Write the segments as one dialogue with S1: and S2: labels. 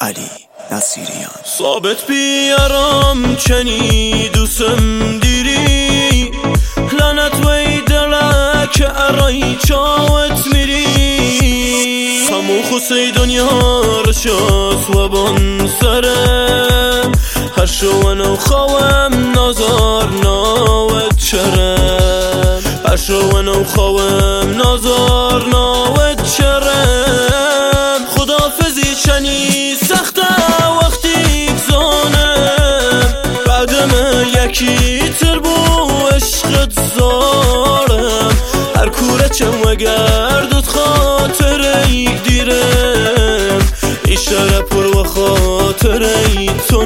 S1: علی نصیریان.
S2: ثابت بیارم چنی دوستم دیری، لعنت وی دلک که ارای چاوت میری. همو خوصی دنیا رشاس و بان سرم، هر شوانو خوام نازار ناوت چرم. هر شوانو خوام نازار ناوت چرم. خدافزی چنی سخته وقتی زانم، بعدم یکی تر بو عشقت زارم. هر کوره چم و گردت خاطر یک دیرم، ایشاره پر و خاطر ای تو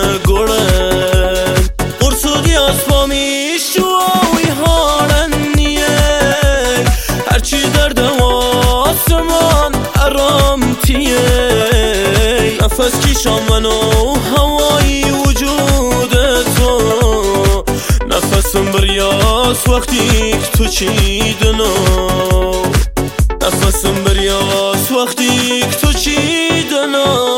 S2: نگرم. قرصودی اسفامیش جوی هارن نیه، هرچی در دواسمان ارام تیه. نفس کشم منو هوای وجود تو، نفسم بریاس وقتی تو چیدنو. نفسم بریاس وقتی تو چیدنو.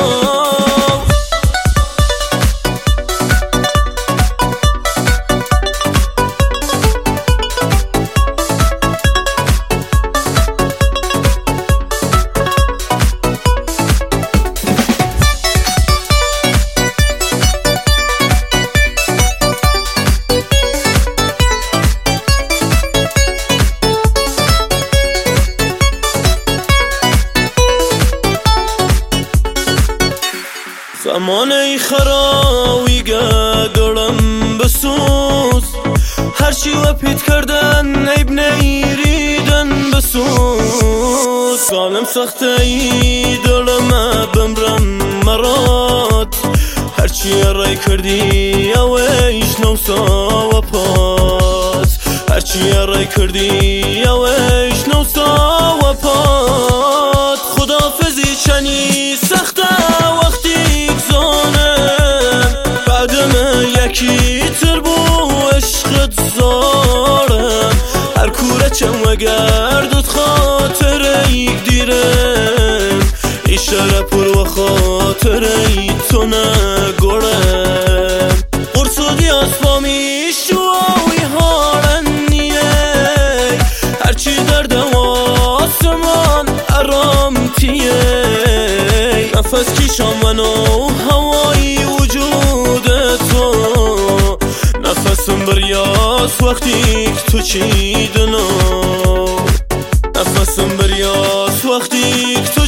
S2: زمانه خراوی گدارم بسوز، هرچی و پیت کردن عیب نیریدن بسوز. سالم سخته ای دارم بمرم مرات، هرچی رای کردی اویش نوسا و پاس. هرچی رای کردی اویش نوسا و پاس. خدافزی چنی سخته یکی تر بو عشقت زارم. هر کوره چم و گردت خاطر یک دیرم، ایشاره پر و خاطر ای تو نگرم. قرصودی اسفامیش جوی هارن نیه، هرچی در دواسمان ارام تیه. نفس کشم منو هوای وجود تو، نفسم بریاس وقتی تو چیدنو. نفسم بریاس وقتی تو